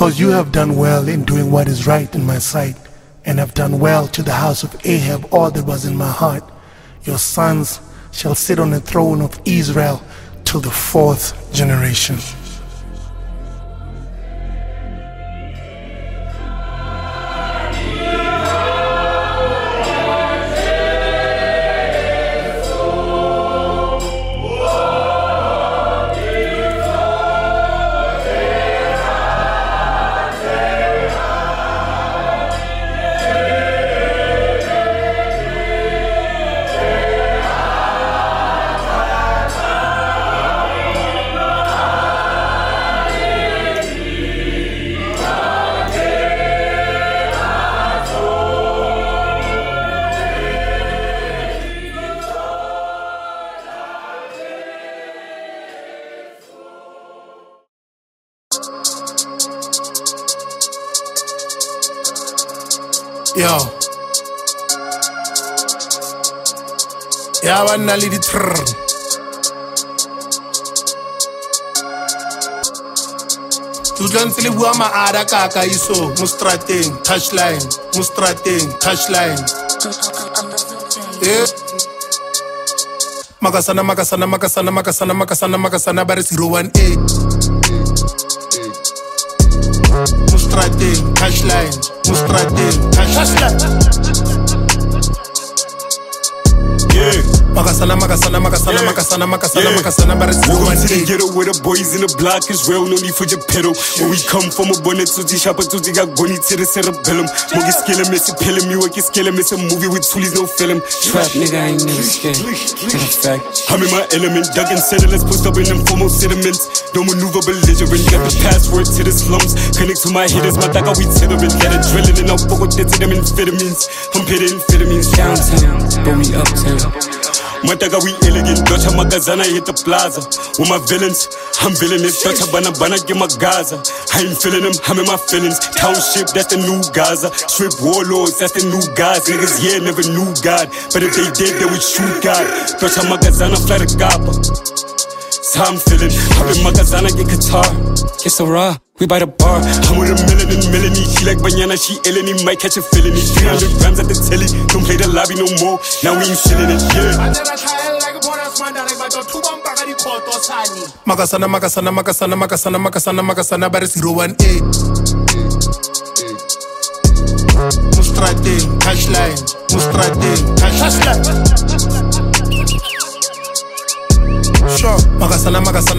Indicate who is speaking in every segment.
Speaker 1: Because you have done well in doing what is right in my sight, and have done well to the house of Ahab all that was in my heart. Your sons shall sit on the throne of Israel till the 4th generation. Yo. Ya banna le ditrr. Tutla ntse le bua maara kaka iso mo strateng touchline eh makasana ba re 018 mo strateng touchline yeah. Makasana bara
Speaker 2: welcome to the ghetto where the boys in the block is real, no need for your pedal. Where we come from a bonnet to the shop to the goni to the cerebellum. Mogi skillin' missy pillim, you work skillin' miss a movie with toolies, no film.
Speaker 3: Trap nigga, I ain't never scared. In fact,
Speaker 2: I'm in my element, dug and settle, let's post up in them foremost sediments. Don't maneuver belligerent, got the password to the slums. Connect to my hitters, my daga we tethering. Got adrenaline, I'll fuck with to them amphetamines. I'm pitting amphetamines
Speaker 3: downtown, but we uptown.
Speaker 2: Mataga we elegant, Dutch Magazana hit the plaza. With my villains, I'm villainous. Dutch Bana give my Gaza. I ain't feeling them, I'm in my feelings. Township, that's the new Gaza. Strip warlords, that's the new guys. Niggas, yeah, never knew God. But if they did, they would shoot God. Dutch Magazana fly the Gaba. So I'm feeling, I'm in Magazana, get Qatar.
Speaker 3: Get so raw, we by the bar.
Speaker 2: I'm with a Melanie, she like banana, she Eleni, might catch a felony. 300 grams at the telly, don't play the lobby no more. Now we ain't chillin' it, yeah.
Speaker 1: Makasana bara 018 Mustrateng touchline sure. Makasana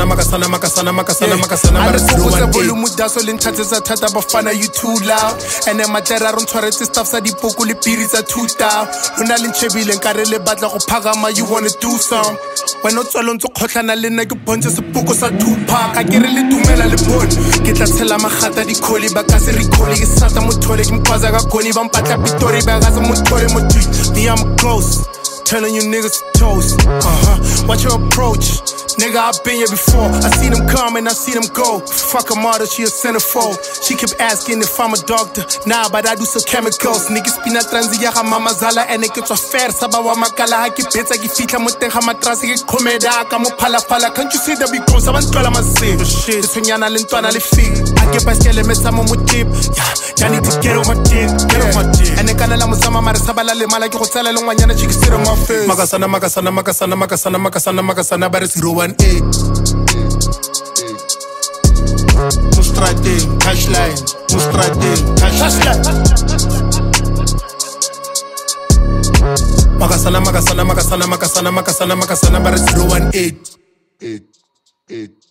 Speaker 1: bara 018
Speaker 4: volume daso le nthatsetsa thata bafana you too loud. And then matera ron tshwaretse stuff sa dipoko le piri tsa 2000. Lona le nchebile nkare le batla go phagama, you wanna do some. When o tswalo ntse khotlana le nna ke bontshe sepoko sa Tupac. A kere le dumela le bone ke tla tshela magata di kholi ba ka se recall ke sata mothole ke mphaza ka khoni ba mpatla pitori ba ga se mothole motho. Me I'm close, telling you niggas to toast. Watch your approach, nigga, I've been here before. I see them come and I see them go. Fuck a mother, she a centerfold. She kept asking if I'm a doctor. Nah, but I do some chemicals. Niggas pina transi ya ga mama zala and it gets a fair saba wa makala ha ke betsa ke fitla mo teng ga matrasi ke khomeda ka mo phala. Can't you see the big cause abantu la masebe shit tshonyana le ntwana le fig. I get baskele mesa mo motip. Yeah, need to get on my dick. And e kana la mo sama mare sabala le mala ke go tsela le ngwanyana chikisiro mo face.
Speaker 1: Makasana bara 018 Mustrateng touchline Makasana bara 018